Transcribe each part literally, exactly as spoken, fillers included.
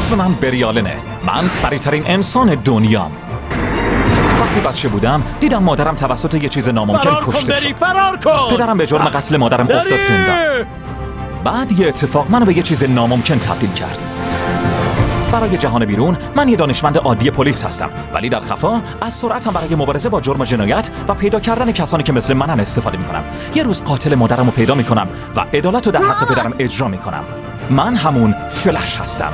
اسم من بریالنه. من سریعترین انسان دنیام. وقتی بچه بودم دیدم مادرم توسط یه چیز ناممکن کشته شد. فرار کن. پدرم به جرم قتل مادرم افتاد زندان. بعد یه اتفاق منو به یه چیز ناممکن تبدیل کرد. برای جهان بیرون من یه دانشمند عادی پلیس هستم، ولی در خفا از سرعتم برای مبارزه با جرم و جنایت و پیدا کردن کسانی که مثل منن استفاده میکنم. یه روز قاتل مادرم رو پیدا میکنم و عدالت رو در حق پدرم اجرا میکنم. من همون فلش هستم.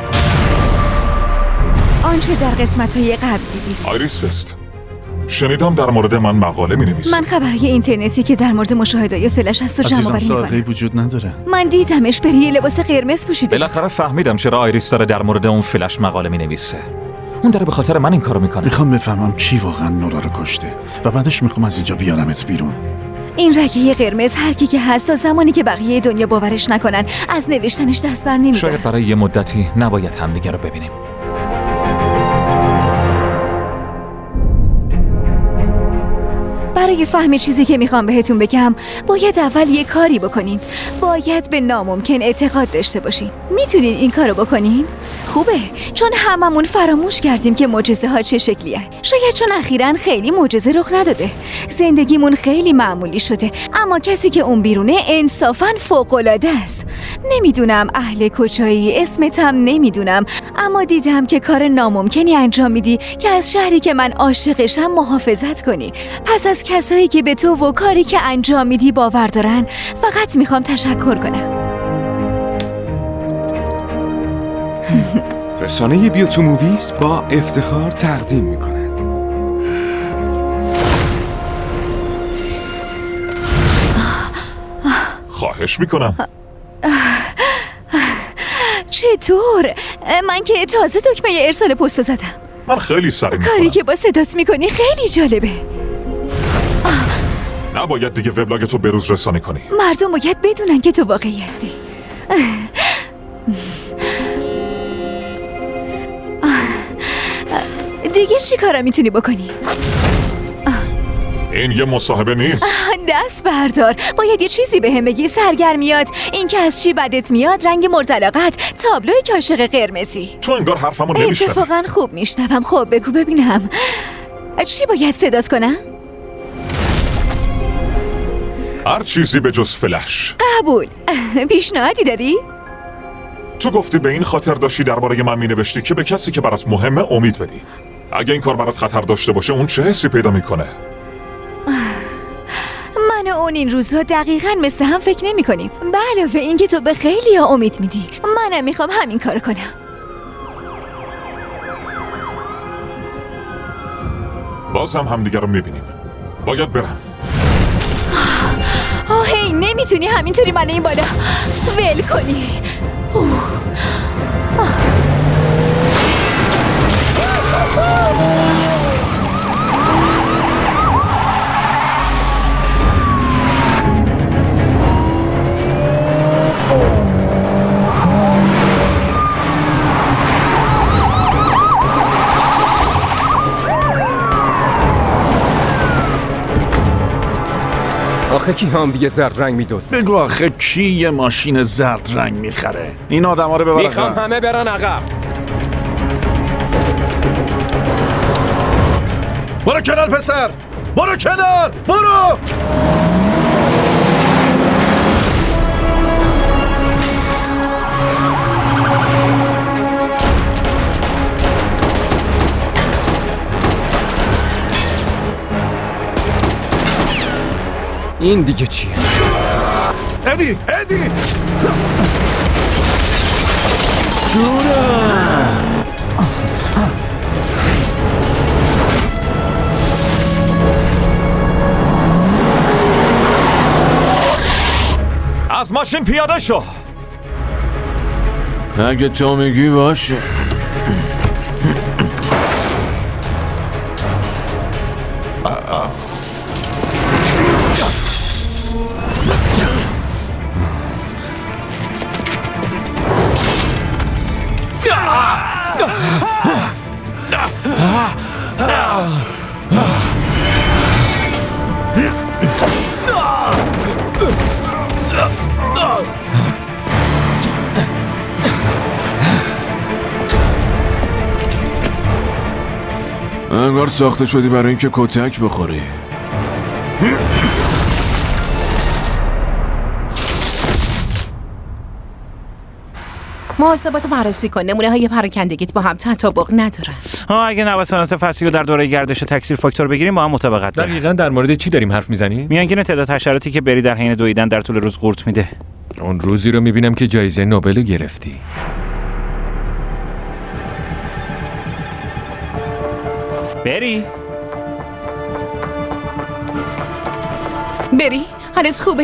آنچه در قسمت‌های قبل دیدید. آیریس وست، شنیدم در مورد من مقاله می‌نویسی. من خبرهای اینترنتی که در مورد مشاهده‌های فلش هست و جمع‌آوری می‌کنم. وجود نداره. من دیدمش بری یه لباس قرمز پوشیده. بالاخره فهمیدم چرا آیریس داره در مورد اون فلش مقاله می‌نویسه. اون داره به خاطر من این کارو می‌کنه. میخوام بفهمم کی واقعا نورا رو کشته و بعدش میخوام از اینجا بیارمت بیرون. این رگه قرمز هر کی که هست تا زمانی که بقیه دنیا باورش نکنن از نوشتنش دست بر نمی‌داره. شاید برای یه مدتی نباید همدیگه رو ببینیم. برای فهم چیزی که میخوام بهتون بگم باید اول یه کاری بکنین. باید به ناممکن اعتقاد داشته باشین. میتونین این کارو بکنین؟ خوبه، چون هممون فراموش کردیم که معجزه ها چه شکلی هست. شاید چون اخیراً خیلی معجزه رخ نداده. زندگیمون خیلی معمولی شده، اما کسی که اون بیرونه انصافاً فوق‌العاده است. نمیدونم اهل کجایی، اسمت هم نمیدونم، اما دیدم که کار ناممکنی انجام میدی که از شهری که من عاشقشم محافظت کنی. پس از کسایی که به تو و کاری که انجام میدی باور دارن فقط میخوام تشکر کنم. رسانه بیوتو موویز با افتخار تقدیم میکند. خواهش میکنم. چطور؟ من که تازه دکمه ارسال پست زدم. من خیلی سریع میکنم. کاری که با صدات میکنی خیلی جالبه. نباید دیگه وبلاگتو بروز رسانی کنی. مردم باید بدونن که تو واقعی هستی. دیگه چی کارا میتونی بکنی؟ این یه مصاحبه نیست. دست بردار. باید یه چیزی به هم بگی. سرگرمیات، این که از چی بدت میاد، رنگ مورد علاقت، تابلوی کاشق قرمزی. تو انگار حرفمو نمیشنوی. اتفاقا خوب میشنوم. خب بگو ببینم چی باید صدات کنم؟ هر چیزی به جز فلش. قبول. پیشنهادی داری؟ تو گفتی به این خاطر داشتی درباره من مینوشتی که به کسی که برات مهمه امید بدی. اگه این کار برات خطر داشته باشه اون چه حسی پیدا میکنه؟ من و اون این روزها دقیقاً مثل هم فکر نمی کنیم. به علاوه این که تو به خیلی ها امید میدی، منم میخوام همین کار کنم. باز هم همدیگه رو میبینیم. باید برم. آه هی نمیتونی همینطوری منو این بالا ول کنی. اوه. آخه کی هم دیگه زرد رنگ میدوزه؟ بگو آخه کی یه ماشین زرد رنگ میخره؟ این آدم ها رو ببر. میخوام همه برن عقب. برو کنار پسر، برو کنار، برو. این دیگه چیه؟ ادی ادی جونم. از ماشین پیاده شو. اگه تو میگی باشه. انگار ساخته شدی برای اینکه کتک بخوری. محاسباتو بررسی کن. نمونه های پراکندگیت با هم تطابق ندارن. ها اگه نوسانات فصلی رو در دوره گردش تکثیر فاکتور بگیریم با هم مطابقت داره. دقیقاً در مورد چی داریم حرف میزنیم؟ میانگین تعداد حشراتی که بری در حین دویدن در طول روز قورت میده. اون روزی رو میبینم که جایزه نوبل رو گرفتی. بری؟ بری؟ حالت خوبه؟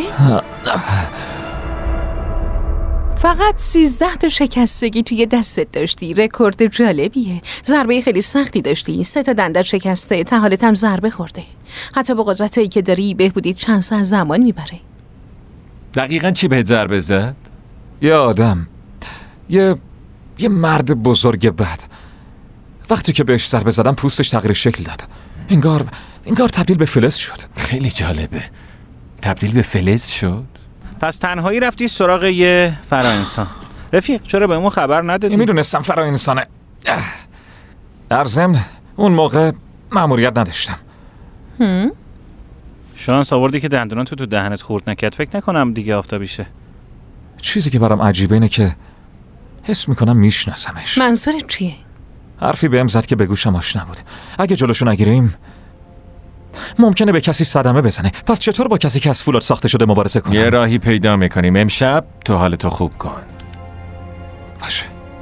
فقط سیزده تا شکستگی توی دستت داشتی. رکورد جالبیه. ضربه خیلی سختی داشتی. سه تا دندت شکسته. تا حالت هم ضربه خورده. حتی با قدرتایی که داری بهبودیت چند ساعت زمان میبره. دقیقاً چی بهت ضربه زد؟ یه آدم، یه یه مرد بزرگ بد. وقتی که بهش ضربه زدم پوستش تغییر شکل داد. انگار انگار تبدیل به فلز شد. خیلی جالبه. تبدیل به فلز شد؟ پس تنهایی رفتی سراغ یه فرا انسان. رفیق چرا بهمون خبر ندادی؟ میدونستم فرا انسانه. در ضمن اون موقع مأموریت نداشتم. هم؟ شانس آوردی که دندونان تو تو دهنت خورد نکرد. فکر نکنم دیگه آفتابیشه. چیزی که برام عجیبه اینه که حس میکنم میشناسمش. منظورت چیه؟ حرفی بهم زد که به گوشم آشنا بود. اگه جلوشو نگیریم ممکنه به کسی صدمه بزنه. پس چطور با کسی که از فولاد ساخته شده مبارزه کنم؟ یه راهی پیدا میکنیم. امشب تو حالتو خوب کن. باشه.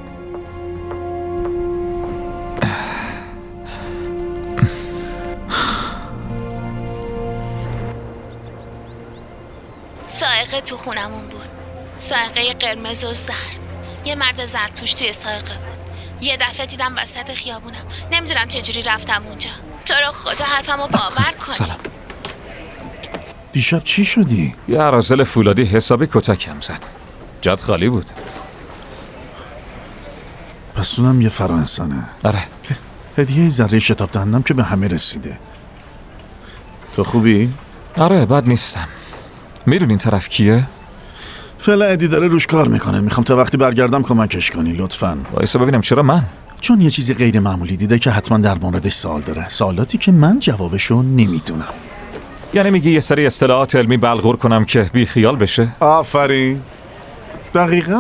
سائقه تو خونمون بود. سائقه قرمز و زرد. یه مرد زردپوش توی سائقه بود. یه دفعه دیدم وسط خیابونم. نمیدونم چجوری رفتم اونجا. تو رو خدا حرفمو باور کن. سلام. دیشب چی شدی؟ یه عرازل فولادی حسابی کتکم زد. جات خالی بود. پس اونم یه فرا انسانه. آره. هدیه ذره شتاب دهندم که به همه رسیده. تو خوبی؟ آره بد نیستم. میدونی این طرف کیه؟ فعلا ادی داره روش کار میکنه. میخوام تا وقتی برگردم کمکش کنی لطفاً. وایسا ببینم چرا من؟ چون یه چیزی غیر معمولی دیده که حتما در موردش سوال داره. سوالاتی که من جوابشو نمیدونم. یعنی میگی یه سری اصطلاحات علمی بلغور کنم که بی خیال بشه؟ آفرین. دقیقاً.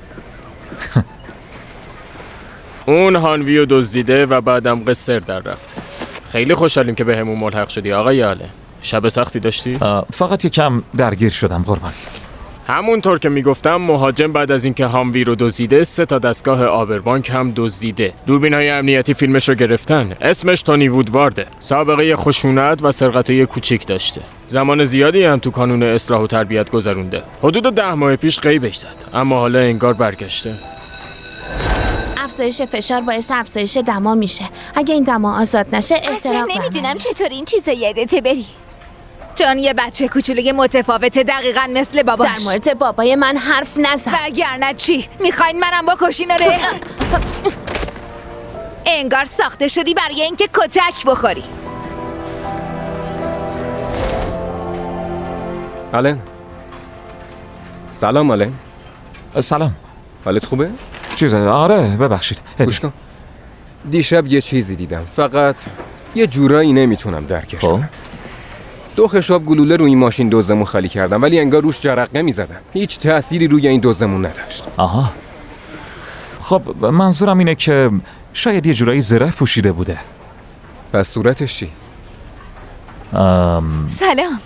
اون هانویو دزدیده و بعدم قصر در رفت. خیلی خوشحالیم که به همون ملحق شدی آقای آله. شب سختی داشتی؟ فقط یکم درگیر شدم قربانی. همونطور که میگفتم مهاجم بعد از اینکه هانوی رو دزدیده سه تا دستگاه آبربانک هم دزدیده. دوربین‌های امنیتی فیلمش رو گرفتن. اسمش تونی وودوارده. سابقه خشونت و سرقت‌های کوچیک داشته. زمان زیادی هم تو کانون اصلاح و تربیت گذرونده. حدود ده ماه پیش غیبش زد اما حالا انگار برگشته. افزایش فشار باعث افزایش دما میشه. اگه این دما آزاد نشه احتراق اصلا نمیدونم چطور این چیزا یادته بری. چون یه بچه کوچولوی متفاوته دقیقاً مثل باباش. در مورد بابای من حرف نزن. وگرنه چی؟ میخواین منم بکشین آره؟ انگار ساخته شدی برای اینکه کتک بخوری. آلن. سلام آلن. سلام. حالت خوبه؟ چیزه؟ آره ببخشید. گوش کن. دیشب یه چیزی دیدم. فقط یه جورایی نمیتونم درکش کنم. دو خشاب گلوله روی این ماشین دزدمون خالی کردم ولی انگار روش جرقه میزدن. هیچ تأثیری روی این دزدمون نداشت. آها. خب منظورم اینه که شاید یه جورایی زره پوشیده بوده. پس صورتش چی؟ ام... سلام.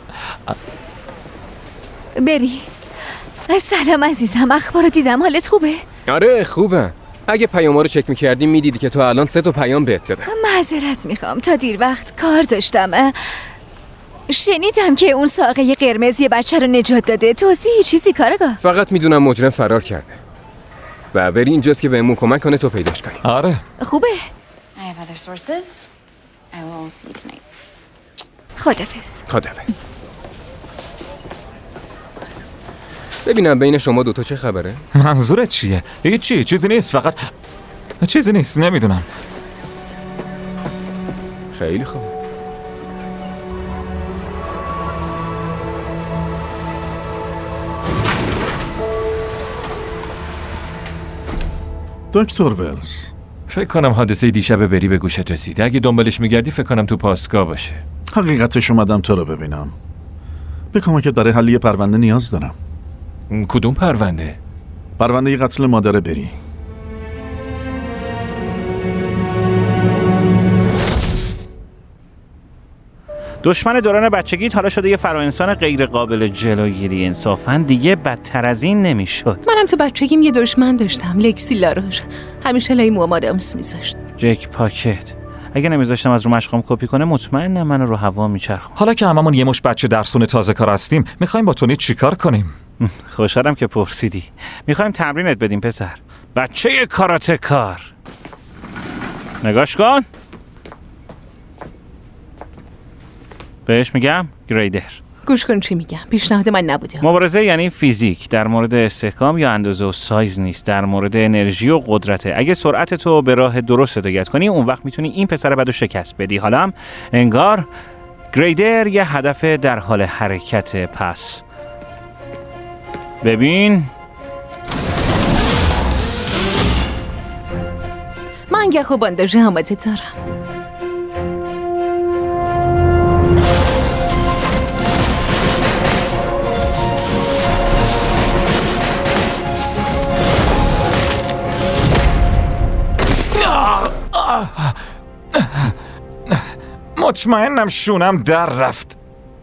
بری. سلام عزیزم. اخبارو دیدم. حالت خوبه؟ آره خوبه. اگه پیاما رو چک میکردی میدیدی که تو الان سه تا پیام بهت دادم. معذرت میخوام تا دیر وقت کار داشتم. شنیدم که اون سائقه قرمز یه بچه رو نجات داده. توضیحی چیزی کارگاه؟ فقط میدونم مجرم فرار کرده و بری اینجاست که بهمون کمک کنه تو پیداش کنی. آره خوبه. I have other sources. I will see you tonight. خدافظ. خدافظ. ببینم بین شما دوتا چه خبره؟ منظورت چیه؟ هیچی چیزی نیست. فقط چیزی نیست. نمیدونم. خیلی خوب. دکتر ولز فکر کنم حادثه دیشب بری به گوشت رسیده. اگه دنبالش میگردی فکر کنم تو پاسگاه باشه. حقیقتش اومدم تو رو ببینم. به کمکت برای حل یه پرونده نیاز دارم. کدوم پرونده؟ پرونده قتل مادر بری. دشمن دوران بچگیت حالا شده یه فراانسان غیر قابل جلوگیری. انصافاً دیگه بدتر از این نمیشد. منم تو بچگیم یه دشمن داشتم، لکسی لارور. همیشه لای موام آدمس میذاشت. جک پاکت. اگه نمیذاشتم از رو مشقام کپی کنه مطمئنم منو رو هوا میچرخون. حالا که هممون یه مش بچه درسون تازه کار هستیم، میخوایم با تونی چیکار کنیم؟ خوشحالم که پرسیدی. میخوایم تمرینت بدیم پسر. بچه کاراته کار. نگاش کن. بهش میگم گریدر. گوش کن چی میگم. پیشنهاد من نبوده. مبارزه یعنی فیزیک، در مورد استحکام یا اندازه و سایز نیست، در مورد انرژی و قدرته. اگه سرعت تو به راه درست هدایت کنی اون وقت میتونی این پسر بدو شکست بدی. حالا هم انگار گریدر یه هدف در حال حرکت. پس ببین من یه خوب اندازه آماده دارم. مطمئنم شونم در رفت.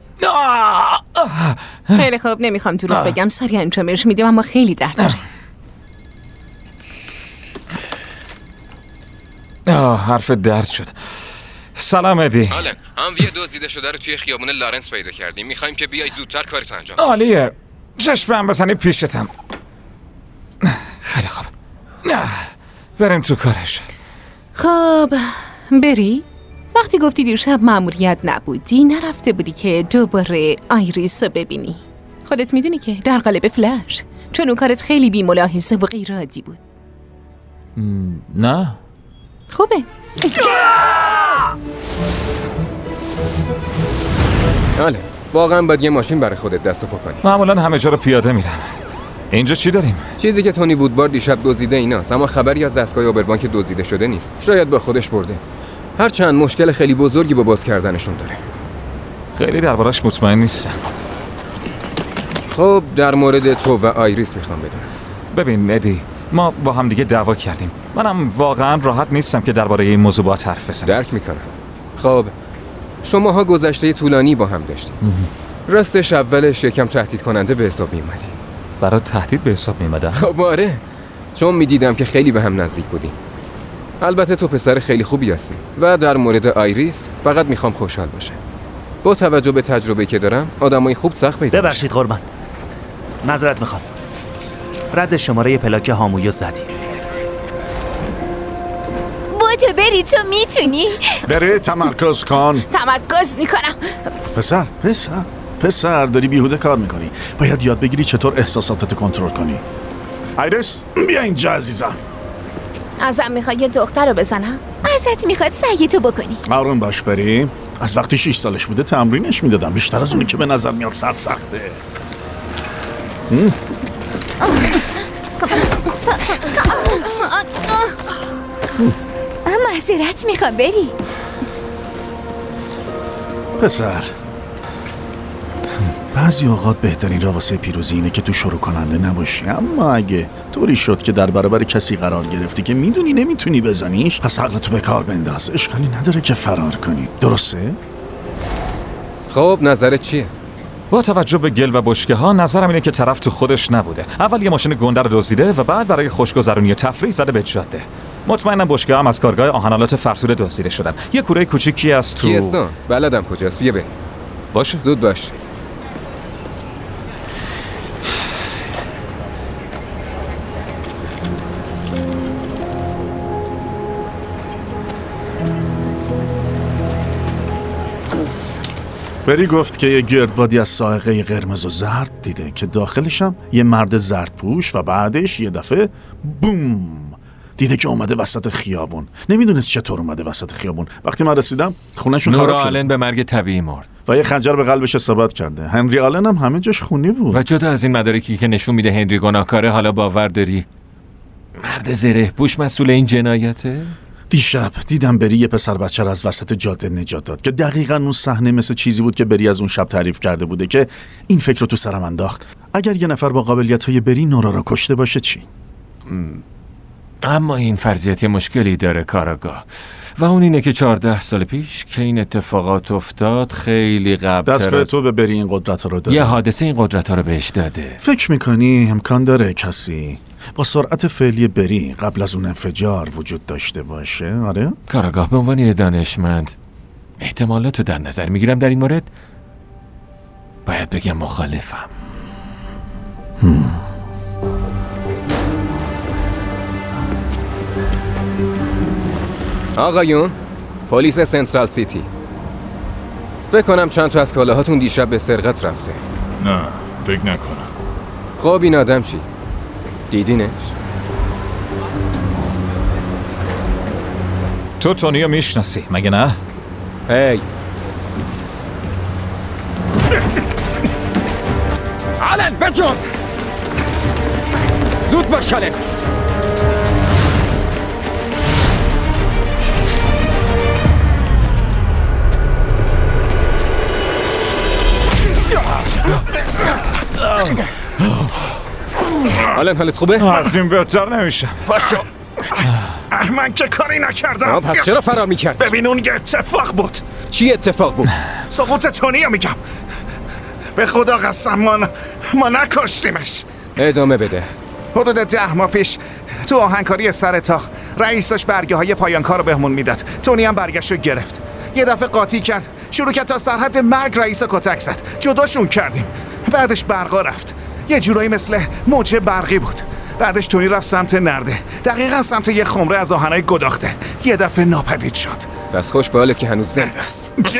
خیلی خوب، نمیخوام تو رو بگم، سریع انجامش میدیم اما خیلی درد داره. آه حرف درد شد. سلام ادی. آلن، همویه دزدیده شده رو توی خیابون لارنس پیدا کردیم. میخوایم که بیای زودتر کارتو انجام. عالیه. چشمم بزنی پیشتم. خیلی خوب. بریم تو کارش. خب بری؟ وقتی گفتی دیشب مأموریت نبودی، نرفته بودی که دوباره آیریس رو ببینی. خودت میدونی که در قالب فلش، چون اون کارت خیلی بی ملاحظه و غیر عادی بود. نه خوبه. آله واقعا باید یه ماشین برای خودت دست و پا کنی. معمولا همه جا رو پیاده میرم. اینجا چی داریم؟ چیزی که تونی وودوارد دیشب دزدیده ایناست، اما خبری از دستگاه آبربانک دزدیده شده نیست. شاید با خودش برده. هرچند مشکل خیلی بزرگی با باز کردنشون داره. خیلی دربارش مطمئن نیستم. خب در مورد تو و آیریس میخوام بدونم. ببین ادی، ما با هم دیگه دعوا کردیم. منم واقعا راحت نیستم که درباره این موضوع با حرف بزنم. درک میکنم. خب شماها گذشته طولانی با هم داشتید. راستش اولش یکم تهدید کننده به حساب میومدی. برای تهدید به حساب میومدم؟ خب آره، چون میدیدم که خیلی به هم نزدیک بودیم. البته تو پسر خیلی خوبی هستی و در مورد آیریس فقط میخوام خوشحال باشه. با توجه به تجربه که دارم آدمای خوب سخت پیدا. ببخشید قربان، معذرت میخوام. رد شماره پلاک هامویو زدی. بوتو بری، تو میتونی. بری تمرکز کن. تمرکز میکنم. پسر پسر پسر داری بیهوده کار میکنی. باید یاد بگیری چطور احساساتت کنترل کنی. آیریس بیا اینجا عزیزم. ازم میخوای یه دختر رو بزنم؟ ازت میخواد سعی تو بکنی. آروم باش بری. از وقتی شش سالش بوده تمرینش میدادم، بیشتر از اونی که به نظر میاد سرسخته. معذرت میخوام بری. پسر بعضی اوقات بهترین راه واسه پیروزی اینه که تو شروع کننده نباشی، اما اگه طوری شد که در برابر کسی قرار گرفتی که میدونی نمیتونی بزنیش، پس عقلتو به کار بنداز. اشکالی نداره که فرار کنی، درسته؟ خب نظرت چیه؟ با توجه به گل و بشکه ها نظرم اینه که طرف تو خودش نبوده. اول یه ماشین گنده رو دزدیده و بعد برای خوشگذرونی و تفریح زده به جاده. مطمئنم بشکه هم از کارگاه آهنالات فرسوده دزدیده شدن. یه کوره کوچیکی از تو کیستون بلدم کجاست. بیا بریم. باشه زود باش. بری گفت که یه گردبادی از سائقه قرمز و زرد دیده که داخلش هم یه مرد زرد پوش و بعدش یه دفعه بوم دیده که اومده وسط خیابون. نمیدونست چطور اومده وسط خیابون. وقتی من رسیدم خونه‌شون خراب شده. نورا آلن به مرگ طبیعی مرد و یه خنجر به قلبش اصابت کرده. هنری آلن هم همه جاش خونی بود. و جدا از این مدارکی که نشون میده هنری گناهکاره، حالا باور داری مرد زره پوش مسئول این جنایته؟ دیشب دیدم بری یه پسر بچه را از وسط جاده نجات داد که دقیقاً اون صحنه مثل چیزی بود که بری از اون شب تعریف کرده بوده که این فکر رو تو سرم انداخت. اگر یه نفر با قابلیت‌های بری نورا را کشته باشه چی؟ اما این فرضیت مشکلی داره کاراگاه، و اون اینه که چهارده سال پیش که این اتفاقات افتاد خیلی قبل دستگاه از... تو به بری این قدرت رو داده. یه حادثه این قدرت رو بهش داده. فکر میکنی امکان داره کسی با سرعت فعلی بری قبل از اون انفجار وجود داشته باشه؟ آره؟ کاراگاه به عنوان یه دانشمند احتمالاتو در نظر میگیرم در این مورد. باید بگم مخالفم. هم. آقایون، پلیس سنترال سیتی، فکر کنم چند تا از کالاهاتون دیشب به سرقت رفته. نه، فکر نکنم. خب این آدم چی؟ دیدینش؟ تو تونیو میشناسی مگه نه؟ هی آلن بجون! زود باش آلن! آلن حالت خوبه؟ از این بهتر نمیشه. پاشو. من که کاری نکردم. پس چرا فرار میکرد؟ ببین اون یه اتفاق بود. چی اتفاق بود؟ سقوط تونیو میگم. به خدا قسم ما, ما نکشتیمش. ادامه بده. حدود ده ماه پیش تو آهنگکاری سر تاق رئیسش برگه های پایان کار رو بهمون میداد. تونی هم برگشت رو گرفت. یه دفعه قاطی کرد، شروع کرد تا سرحد مرگ رئیس رو کتک زد. جداشون کردیم. بعدش برقا رفت. یه جورایی مثل موج برقی بود. بعدش تونی رفت سمت نرده، دقیقا سمت یه خمره از آهنای گداخته. یه دفعه ناپدید شد. بس خوش به حالت که هنوز زنده است. چی؟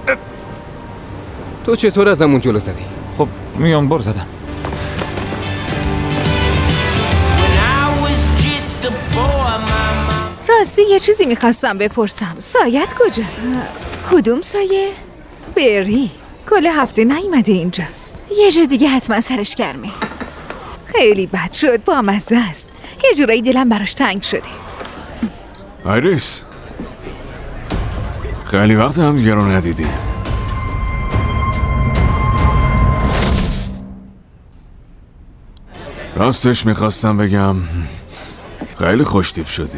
تو چطور از همون جلو زدی؟ خب میان بر زدم. راستی یه چیزی میخواستم بپرسم. سایت کجاست؟ کدوم سایه؟ بری کل هفته نیومده اینجا. یه جا دیگه حتما سرش گرمه. خیلی بد شد، با مزه است. یه جورایی دلم براش تنگ شده. آیریس، خیلی وقت هم دیگه رو ندیدیم. راستش میخواستم بگم خیلی خوشتیپ شدی.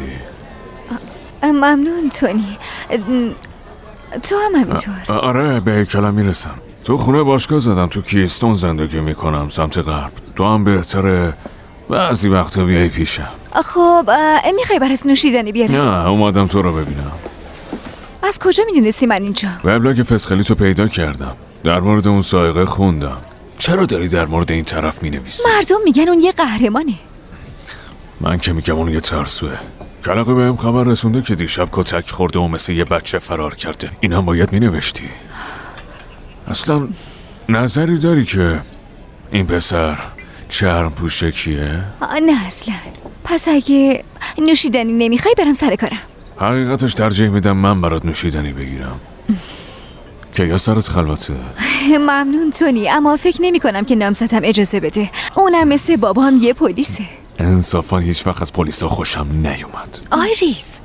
ممنون تونی. تو هم همینطور. آره به کلام میرسم. تو خونه باشگاه زدم، تو کیستون زندگی میکنم سمت غرب. تو هم بهتره بعضی وقتا بیایی پیشم. خب میخوای برات نوشیدنی بیارم؟ نه اومدم تو رو ببینم. از کجا میدونستی من اینجا؟ وبلاگ فسخلی تو پیدا کردم، در مورد اون سائقه خوندم. چرا داری در مورد این طرف مینویسی؟ مردم میگن اون یه قهرمانه. من که میگم اون یه ترسوه. کلاقه بهم خبر رسونده که دیشب کتک خورده و مثل یه بچه فرار کرده. این هم باید مینوشتی. اصلا نظری داری که این پسر چرم پوشه کیه؟ نه اصلا. پس اگه نوشیدنی نمیخوای برم سر کارم. حقیقتش ترجیح میدم من برات نوشیدنی بگیرم. که یا سرت خلوته. ممنون تونی، اما فکر نمی کنم که نامزدم اجازه بده. اونم مثل بابام یه پلیسه. انصافا هیچ وقت از پلیسا خوشم نیومد. آیریس،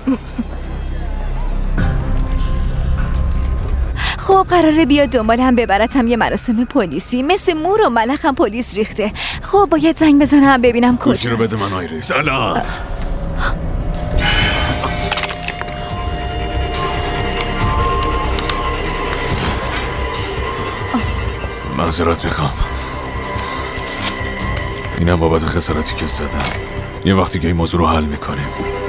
خب قراره بیاد دنبالم ببرتم یه مراسم پلیسی. مثل مور و ملخم پلیس ریخته. خب باید زنگ بزنم ببینم کجاست. گوشی رو بده من آیریس الان. معذرت میخوام. اینم بابت خسارتی که زدم. یه وقتی که این موضوع رو حل میکنیم.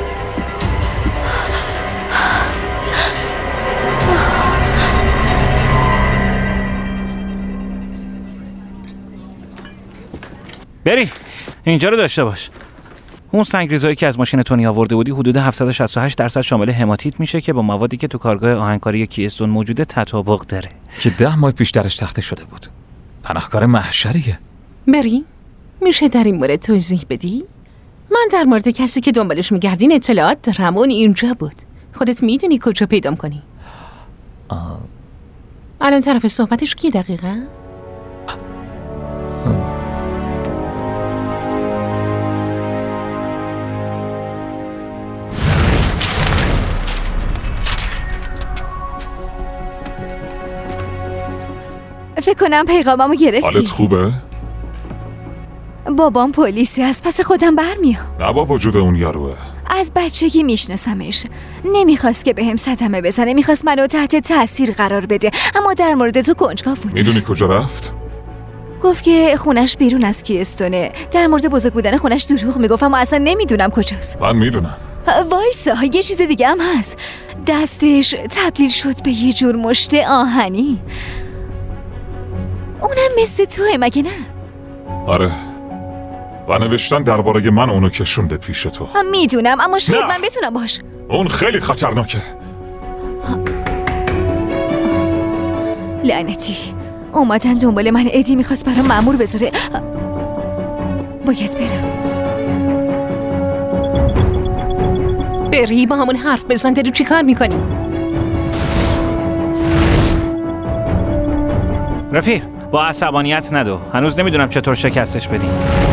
بری اینجا رو داشته باش. اون سنگریزایی که از ماشین تونی آورده بودی حدود هفتصد و شصت و هشت درصد شامل هماتیت میشه که با موادی که تو کارگاه آهنگکاری کیستون موجوده تطابق داره. که ده ماه پیش درش تخته شده بود. پناهگاه محشریه. بری میشه در این مورد توضیح بدی؟ من در مورد کسی که دنبالش میگردین اطلاعات دارم. اون اینجا بود. خودت میدونی کجا پیدام کنی؟ آه. الان طرف صحبتش کی دقیقا؟ فکر کنم پیغاممو گرفتی. حالت خوبه؟ بابام پلیسی از پس خودم برمیام. نه با وجود اون یاروه. از بچگی میشناسمش. نمیخواست که بهم صدمه بزنه، میخواست منو تحت تاثیر قرار بده، اما در مورد تو کنجکاو بود. میدونی کجا رفت؟ گفت که خونش بیرون از کیستونه. در مورد بزرگ بودن خونش دروغ میگفت، اما اصلا نمیدونم کجاست. من میدونم. وایسا، یه چیز دیگه هم هست. دستش تبدیل شد به یه جور مشت آهنی. اونم مثل توه مگه نه؟ آره، و نوشتن درباره من اونو کشونده پیش تو. میدونم، اما شاید من بتونم باش. اون خیلی خطرناکه. لعنتی اومدن دنبال من. ادی میخواست برام مأمور بذاره. باید برم. بری با همون حرف بزن. داری چی کار میکنی؟ رفیق با عصبانیت ندو. هنوز نمیدونم چطور شکستش بدی.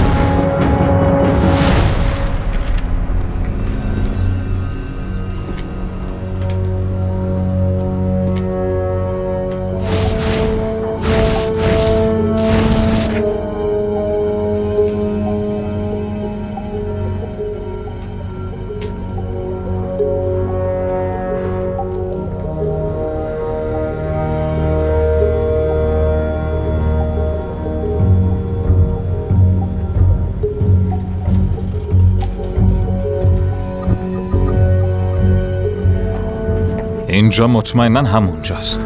اینجا مطمئناً همونجاست.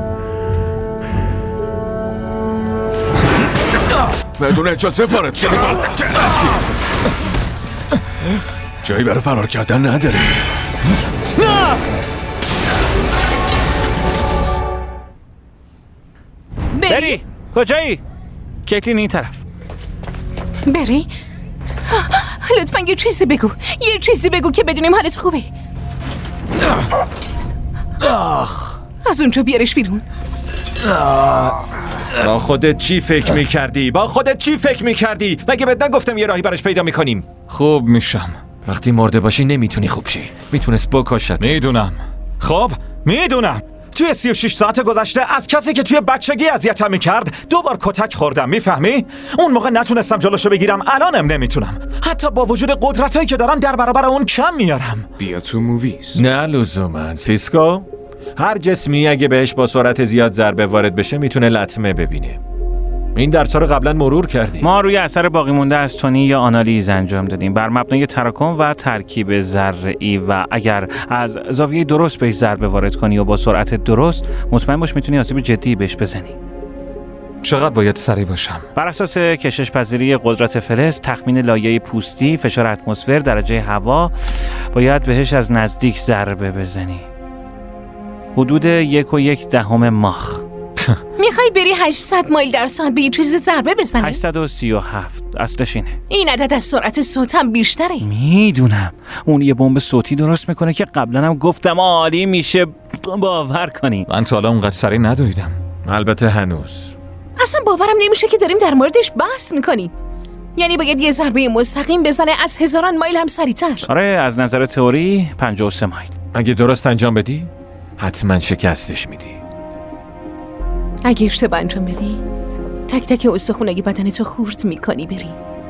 بدون اجازه وارد شدی. جایی برای فرار کردن نداری. نه! بری کجایی؟ کیتلین این طرف. بری؟ لطفاً یه چیزی بگو. یه چیزی بگو که بدونیم حالت خوبه. آخ، از اونجا بیارش بیرون. با خودت چی فکر میکردی؟ با خودت چی فکر میکردی؟ مگه بهت نگفتم یه راهی براش پیدا میکنیم؟ خوب میشم. وقتی مرده باشی نمیتونی خوب شی. میتونست بکشت. میدونم. خب میدونم. توی سی و شش ساعت گذشته از کسی که توی بچگی اذیتم میکرد دو بار کتک خوردم. میفهمی؟ اون موقع نتونستم جلوشو بگیرم، الانم نمیتونم. حتی با وجود قدرتایی که دارم در برابر اون کم میارم. بیا تو موویز. نه لزوما سیسکو. هر جسمی اگه بهش با سرعت زیاد ضربه وارد بشه میتونه لطمه ببینه. این درس‌ها رو قبلا مرور کردیم. ما روی اثر باقی مونده از تونی یا آنالیز انجام دادیم بر مبنای تراکم و ترکیب ذره‌ای و اگر از زاویه درست بهش ضربه وارد کنی و با سرعت درست، مطمئن باش میتونی آسیب جدی بهش بزنی. چقدر باید سریع باشم؟ بر اساس کشش پذیری قدرت فلز، تخمین لایه پوستی، فشار اتمسفر، درجه هوا، باید بهش از نزدیک ضربه بزنی. حدود یک و یک دهم ماخ. میخوای بری هشتصد مایل در ساعت به یه چیز ضربه بزنی؟ هشتصد و سی و هفت اصلش اینه. این عدد از سرعت صوت هم بیشتره. میدونم. اون یه بمب صوتی درست میکنه که قبلا هم گفتم عالی میشه باور کنی. من تا حالا اونقدر سریع ندویدم. البته هنوز. اصلا باورم نمیشه که داریم در موردش بحث میکنید. یعنی باید یه ضربه مستقیم بزنه از هزاران مایل هم سریعتر. آره از نظر تئوری پنجاه و سه مایل. اگه درست انجام بدی حتما شکستش میدی. اگه اشتباه انجام بدی تک تک استخونای بدنتو خورد میکنی. بری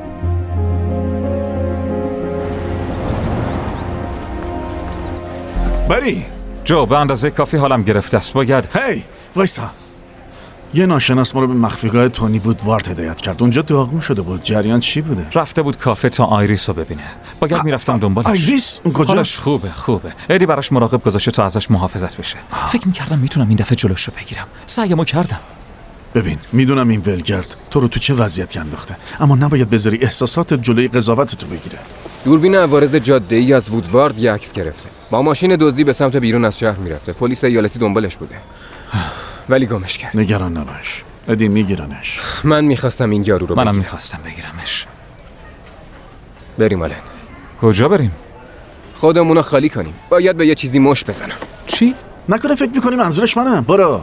بری جو، به اندازه کافی حالم گرفته است. باید هی وایسا. یه ناشناس ما رو به مخفیگاه تونی وودوارد هدایت کرد. اونجا داغون شده بود. جریان چی بوده؟ رفته بود کافه تا آیریس رو ببینه. باید میرفتم دنبالش. آیریس؟ اون کجاست؟ حالش خوبه خوبه. ادی براش مراقب گذاشته تا ازش محافظت بشه. فکر میکردم میتونم این دفعه جلوش رو بگیرم. سعیمو کردم. ببین میدونم این ولگرد تو رو تو چه وضعیتی انداخته، اما نباید بذاری احساساتت جلوی قضاوتتو بگیره. دوربین عوارض جاده‌ای از وودوارد یه عکس گرفته. با ماشین دزدی به سمت بیرون از شهر میرفته. پلیس ایالتی دنبالش بوده. ولی گمش کرد. نگران نباش. ادی میگیرنش. من میخواستم این یارو رو منم بگیرم. میخواستم بگیرمش. بریم آلن. کجا بریم؟ خودمونو خالی کنیم. باید به یه چیزی مش بزنم. چی؟ نکنه فکر میکنی منظورش منم. برو.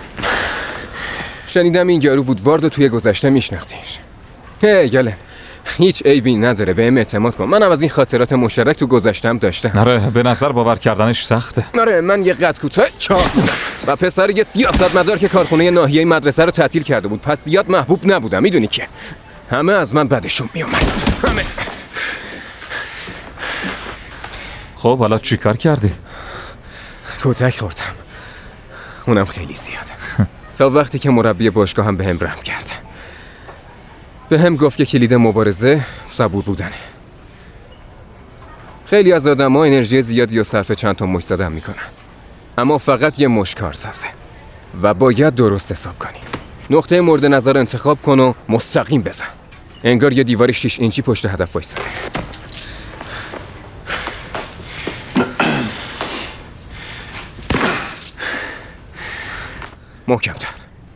شنیدم این یارو وودوارد رو توی گذشته میشناختیش. هی گله هیچ عیبی نداره، بهم اعتماد کن. منم از این خاطرات مشترک تو گذشتم داشتم. آره به نظر باور کردنش سخته. آره من یه قد کوتاه چاق بودم و پسر یه سیاستمدار که کارخونه ناحیه مدرسه رو تعطیل کرده بود، پس زیاد محبوب نبودم. میدونی که همه از من بدشون میومد. همه. خب حالا چی کار کردی؟ کتک خوردم، اونم خیلی زیاد. تا وقتی که مربی باشگاه هم به هم رحم کرد. به هم گفت که کلید مبارزه صبور بودنه. خیلی از آدم ها انرژی زیادی و صرف چند تا مش زدن میکنن، اما فقط یه مش کارسازه و باید درست حساب کنی. نقطه مورد نظر انتخاب کن و مستقیم بزن. انگار یه دیوار شیش اینچی پشت هدف وایساده. محکم‌تر.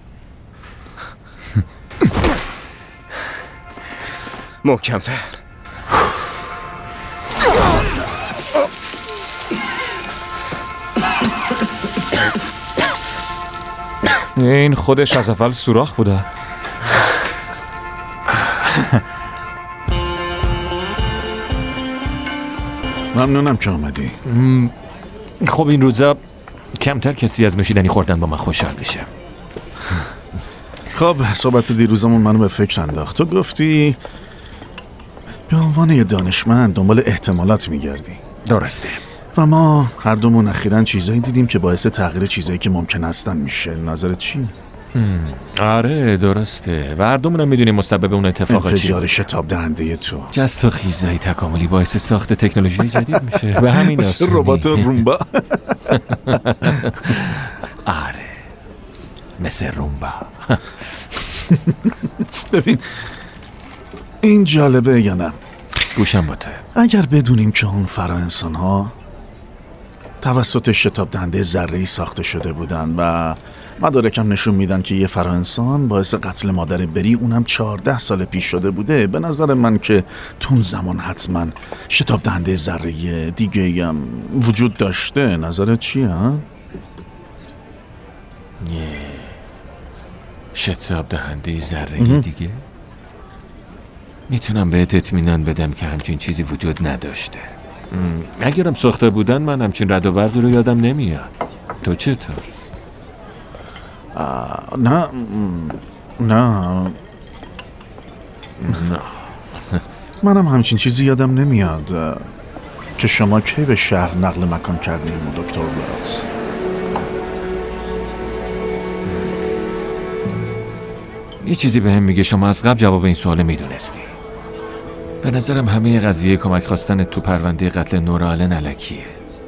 محکم‌تر. این خودش از اول سوراخ بوده. ممنونم که آمدی. خب این روزا کمتر کسی از نوشیدنی خوردن با من خوشحال بشه. خب صحبت دیروزمون منو به فکر انداخت. تو گفتی به عنوان یه دانشمند دنبال احتمالات میگردی. درسته. و ما هر دومون اخیراً چیزایی دیدیم که باعث تغییر چیزایی که ممکن هستن میشه. نظرت چی؟ آره درسته. و هر دومون میدونیم مسبب اون اتفاقا چیه. انفجار شتاب دهنده تو. جست و خیزای تکاملی باعث ساخت تکنولوژی جدید میشه. به همین آسونی. ربات رومبا. آره مثل رومبا. ببین این جالبه یا نه؟ گوشم با تو. اگر بدونیم که اون فرا انسان ها توسط شتاب دهنده ذره‌ای ساخته شده بودن و مدارکم نشون میدن که یه فرا انسان باعث قتل مادر بری اونم چهارده سال پیش شده بوده، به نظر من که تو اون زمان حتما شتاب دهنده ذره‌ای دیگه هم وجود داشته. نظرت چیه ها؟ یه شتاب دهنده ذره‌ای دیگه؟ میتونم بهت اطمینان بدم که همچین چیزی وجود نداشته. اگرم ساخته بودن من همچین رد و برد رو یادم نمیاد. تو چطور؟ نه نه نه منم همچین چیزی یادم نمیاد. که شما کی به شهر نقل مکان کردیم دکتر ویلز؟ یه چیزی به هم میگه شما از قبل جواب این سوال میدونستی. به نظرم همه قضیه کمک خواستن تو پرونده قتل نورا آلن الکیه.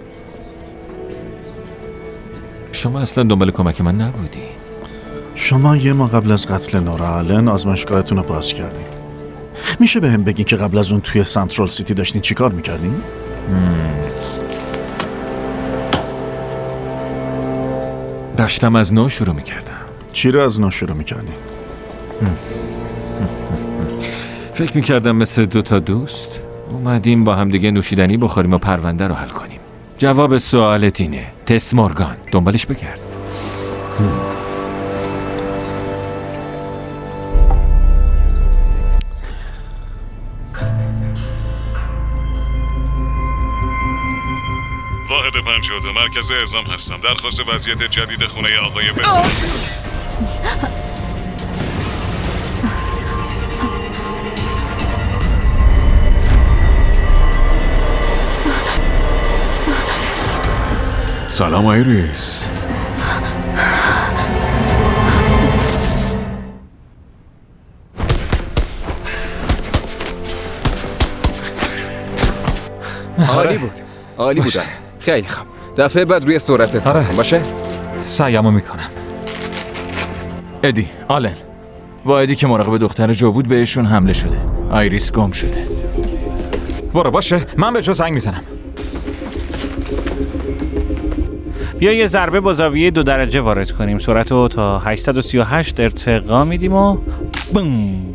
شما اصلا دنبال کمک من نبودی. شما یه ماه قبل از قتل نورا آلن آزمایشگاهتون رو باز کردین. میشه به هم بگین که قبل از اون توی سنترال سیتی داشتین چی کار میکردین؟ داشتم از نو شروع میکردم. چی رو از نو شروع میکردین؟ فکر میکردم مثل دو تا دوست اومدیم با هم دیگه نوشیدنی بخوریم و پرونده رو حل کنیم. جواب سوالت اینه. تس مورگان دنبالش بگرد. واحد پنجاه و دو مرکز اعزام هستم. درخواست وضعیت جدید خونه آقای بزرگ. سلام آیریس. عالی بود. عالی بود. خیلی خوب. دفعه بعد روی سرعتت آره. کن باشه؟ سعیمو میکنم. ادی، آلن، واحدی که مراقب دختر جو بود بهشون حمله شده. آیریس گم شده. برو باشه، من به جو زنگ میزنم. بیا یه ضربه با زاویه دو درجه وارد کنیم. سرعت رو تا هشتصد و سی و هشت ارتقا میدیم و بوم.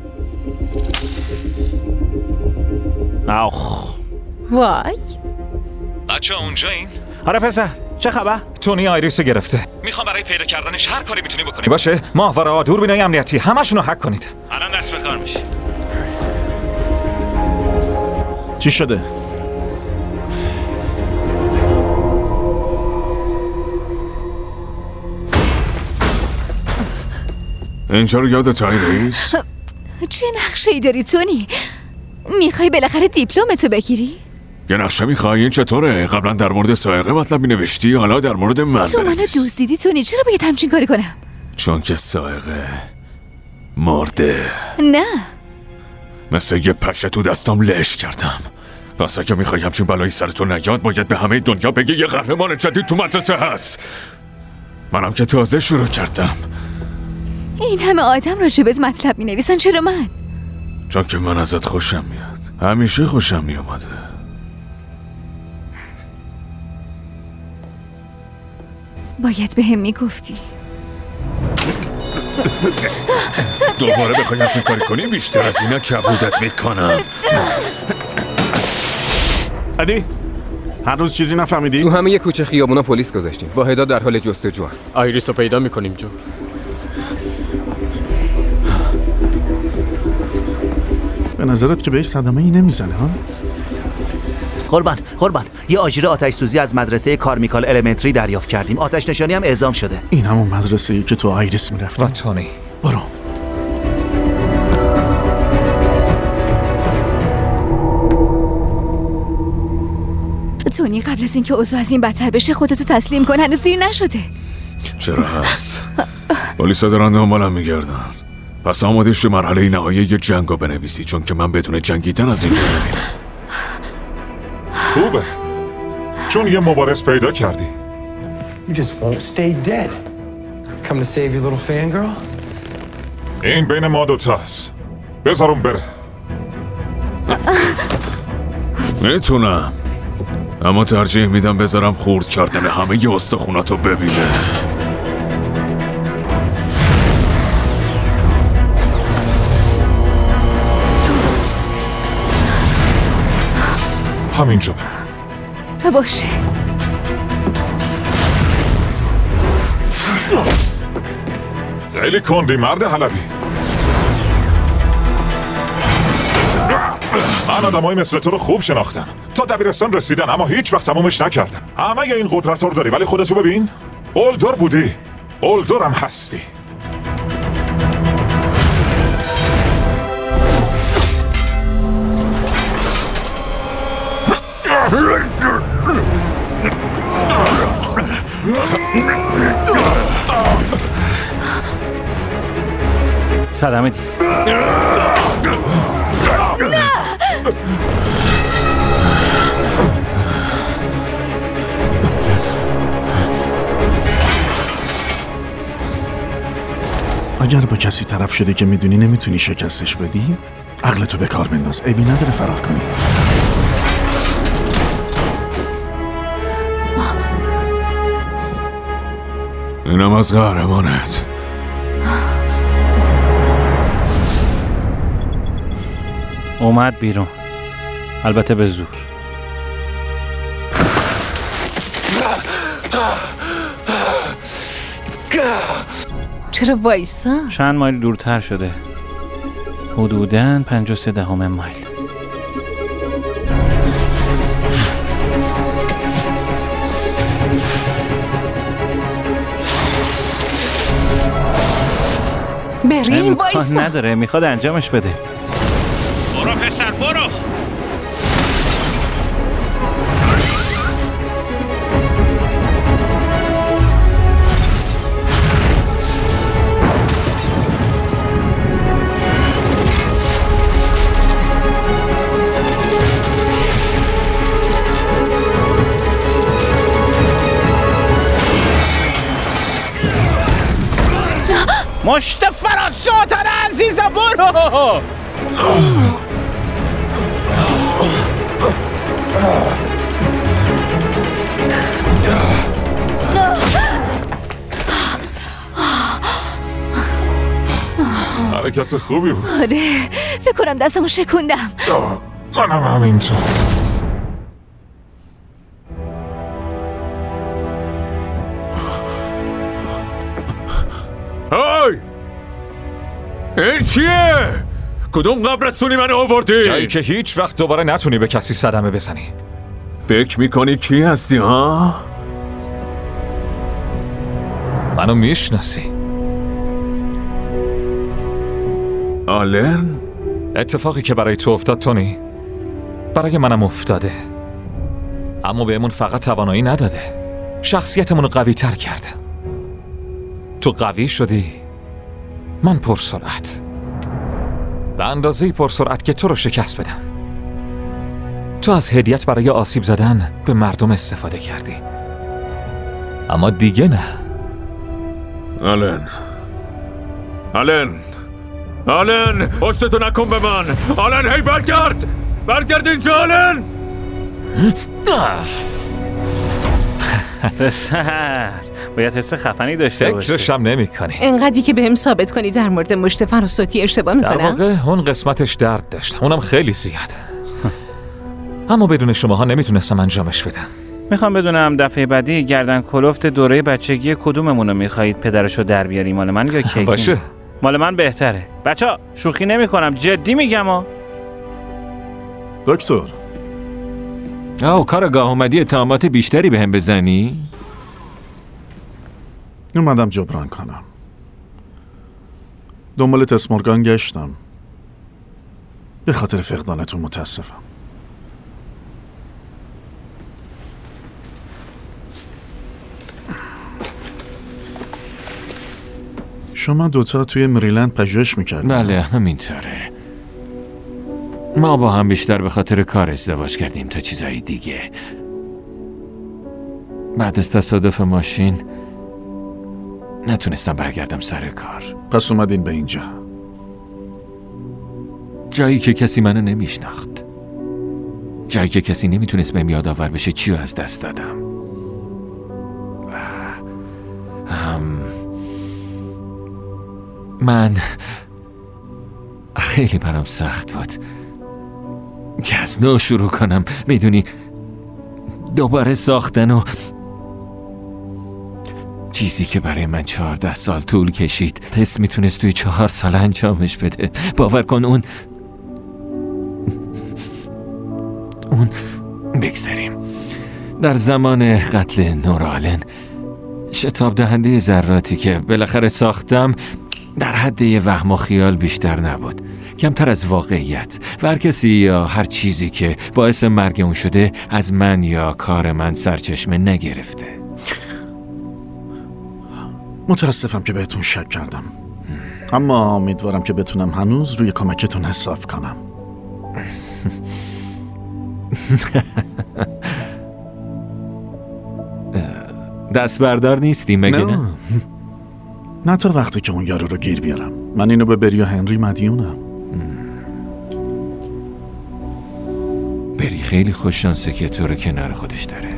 آخ. وای. بچه اونجا این؟ آره پسر، چه خبر؟ تونی آیریس گرفته. میخوام برای پیدا کردنش هر کاری میتونی بکنی. باشه، ماهواره ها، دوربینای امنیتی، همشون رو هک کنید. الان دست به کار میشه. چی شده؟ اینجا رو یادت رئیس؟ چه نقشه‌ای داری تونی؟ میخوای بالاخره دیپلمتو بگیری؟ یه نقشه میخوای؟ این چطوره؟ قبلا در مورد سائقه مطلب مینوشتی، حالا در مورد من تو منو بنویس. دزدیدی تونی، چرا باید همچین کاری کنم؟ چون که سائقه مرده. نه مثل یه پشه تو دستام لش کردم. پس اگه میخوای همچین بلایی سرتو نیاد باید به همه دنیا بگی یه قهرمان جدید تو مدرسه هست. منم که تازه شروع کردم. این همه آدم راجبت مطلب مینویسن، چرا من؟ چون که من ازت خوشم میاد. همیشه خوشم میومده. باید به هم میگفتی. دوباره بخوای همچین کاری کنی بیشتر از اینا کبودت میکنم. علی هنوز چیزی نفهمیدی؟ تو همه یه کوچه خیابونا پلیس گذاشتیم. واحدا در حال جستجو. آیریس رو پیدا میکنیم جو. به نظرت که بهش صدمه ای نمیزنه ها؟ قربان قربان یه آژیر آتش سوزی از مدرسه کارمیکال المنتری دریافت کردیم. آتش نشانی هم اعزام شده. این همون مدرسه ای که تو آیریس میرفتی. و تونی برو. تونی قبل از اینکه اوضاع از این بدتر بشه خودتو تسلیم کن، هنوز دیر نشده. چرا هست؟ پلیسا دارن دنبالم میگردن. پس آماده شو مرحله نهایی یه جنگو بنویسی، چون که من بدون جنگیدن از اینجا نمیرم. خوبه چون یه مبارز پیدا کردی. You just won't stay dead. Come to save your little fangirl? این بین ما دوتاست. بذارم بره. میتونم، اما ترجیح میدم بذارم خورد کردن همه ی استخوناتو ببینه. همینجا باشه. خیلی کندی مرد حلبی. من آدمای مثل تو رو خوب شناختم. تا دبیرستان رسیدن اما هیچ وقت تمومش نکردم. همه این قدرت رو داری ولی خودتو ببین. قلدر بودی، قلدرم هستی. صدمه دید. اگر با کسی طرف شده که میدونی نمیتونی شکستش بدی، عقلتو به کار بنداز. عیبی نداره فرار کنی. اینم از قهرمانت. اومد بیرون، البته به زور. چرا وایسا؟ چند مایل دورتر شده، حدوداً پنج و سه دهم مایل. بریم وایسا. نداره، میخواد انجامش بده. برو پسر برو. مشت فراسوتر عزیز برو. حرکت خوبی بود. آره فکر کنم دستمو شکوندم. منم همینطور. های! این چیه؟ کدوم قبرستونی من آوردی؟ جایی که هیچ وقت دوباره نتونی به کسی صدمه بزنی. فکر میکنی کی هستی ها؟ منو میشناسی. آلن؟ اتفاقی که برای تو افتاد تونی برای منم افتاده، اما بهمون فقط توانایی نداده، شخصیتمون رو قوی تر کرده. تو قوی شدی، من پرسرعت، به اندازه پرسرعت که تو رو شکست بدم. تو از هدیت برای آسیب زدن به مردم استفاده کردی، اما دیگه نه. آلن آلن آلن پشتتو نکن به من. آلن هی برگرد برگرد اینجا آلن. پسر باید حس خفنی داشته باشی. فکرشم نمی کنی. انقدری که بهم ثابت کنی در مورد مشت فراستی اشتباه میکنم. در واقع اون قسمتش درد داشت، اونم خیلی زیاد، اما بدون شماها نمیتونستم انجامش بدم. میخوام بدونم دفعه بعدی گردن کلفت دوره بچگی کدوممونو میخواید پدرشو در بیاری، مال من یا کیکی؟ باشه، مال من بهتره. بچا شوخی نمی کنم، جدی میگم ها. دکتر آه کارگاه اومدی اتهامات بیشتری بهم بزنی؟ اومدم جبران کنم. دنبال تس مورگان گشتم، به خاطر فقدانتون متاسفم. شما دوتا توی مریلند پژوهش میکردید؟ بله همینطوره. ما با هم بیشتر به خاطر کار ازدواج کردیم تا چیزایی دیگه. بعد از تصادف ماشین نتونستم برگردم سر کار. پس اومدین به اینجا، جایی که کسی منو نمیشناخت، جایی که کسی نمیتونست بهم یادآور بشه چی رو از دست دادم. و هم من خیلی برام سخت بود که از نو شروع کنم، میدونی، دوباره ساختن و چیزی که برای من چهارده سال طول کشید تست میتونست توی چهار سال انجامش بده. باور کن اون اون بگذاریم در زمان قتل نورا آلن شتاب دهنده ذراتی که بالاخره ساختم در حد یه وهم و خیال بیشتر نبود، کمتر از واقعیت. و هر کسی یا هر چیزی که باعث مرگ اون شده از من یا کار من سرچشمه نگرفته. متاسفم که بهتون شک کردم، اما امیدوارم که بتونم هنوز روی کمکتون حساب کنم. دست بردار نیستی مگه نه؟ نه تا وقتی که اون یارو رو گیر بیارم. من اینو به بری و هنری مدیونم. بری خیلی خوش شانسه که تو رو کنار خودش داره.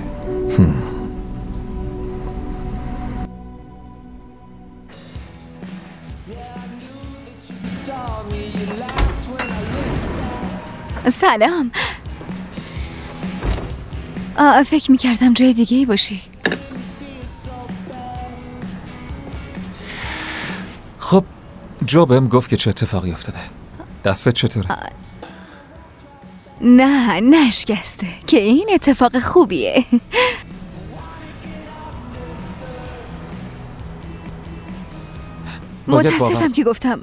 سلام. آه فکر میکردم جای دیگه ای باشی. خب جو بهم گفت که چه اتفاقی افتاده. دستت چطوره؟ نه نشکسته، که این اتفاق خوبیه. متاسفم که گفتم.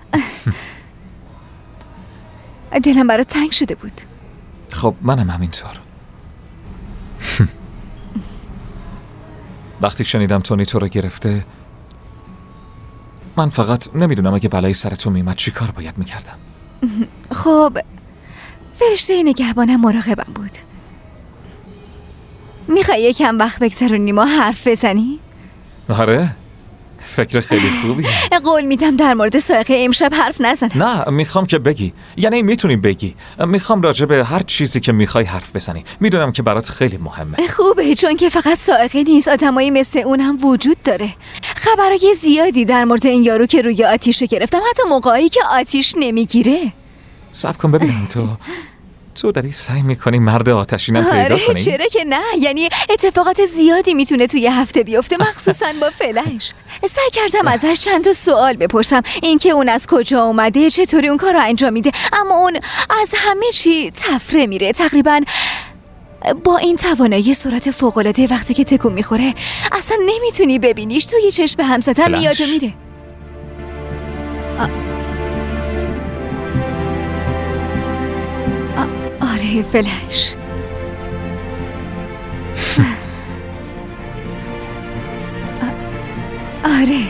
دلم برات تنگ شده بود. خب منم همینطور. وقتی شنیدم تونی تو رو گرفته، من فقط نمیدونم اگه بلایی سر تو میمد چی کار باید میکردم. خب فرشته نگهبانم مراقبم بود. میخوای یکم وقت بگذرونیم و حرف بزنی؟ آره فکر خیلی خوبی. قول میدم در مورد سائقه امشب حرف نزنم. نه میخوام که بگی، یعنی میتونی بگی. میخوام راجع به هر چیزی که میخوای حرف بزنی. میدونم که برات خیلی مهمه. خوبه، چون که فقط سائقه نیست، آدمایی مثل اون هم وجود داره. خبرای زیادی در مورد این یارو که روی آتیش گرفتم، حتی موقعی که آتیش نمیگیره. صبر کن ببینم تو تو داری سعی میکنی مرد آتشینم پیدا آره کنی؟ چرا که نه، یعنی اتفاقات زیادی میتونه توی هفته بیفته، مخصوصا با فلش. سعی کردم ازش چند تا سوال بپرسم، اینکه اون از کجا اومده، چطوری اون کار رو انجام میده، اما اون از همه چی تفره میره. تقریبا با این توانایی سرعت فوق‌العاده وقتی که تکون میخوره اصلا نمیتونی ببینیش، توی چشم هم زدن میاد و میره. آ... آ... آره فلش. آ... آره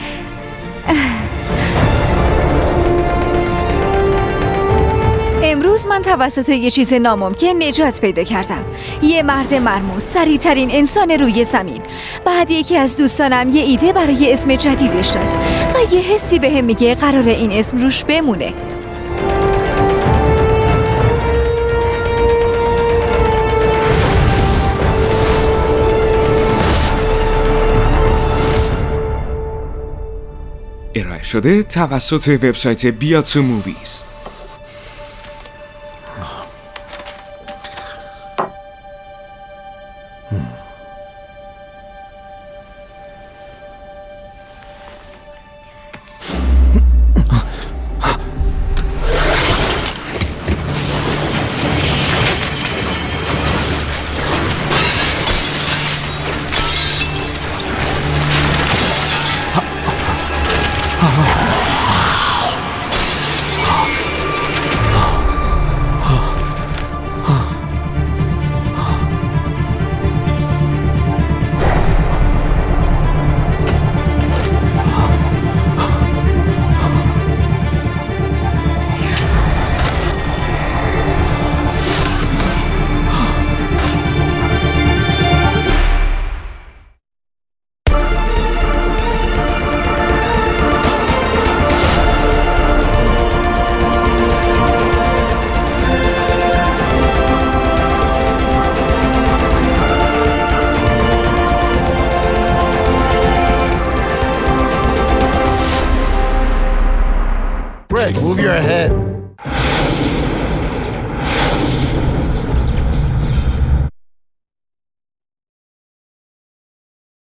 امروز من توسط یه چیز ناممکن نجات پیدا کردم. یه مرد مرموز، سریع ترین انسان روی زمین. بعد یکی از دوستانم یه ایده برای اسم جدیدش داد و یه حسی بهم میگه قراره این اسم روش بمونه. ارائه شده توسط وبسایت بیاتسو موویز. Greg, move your head.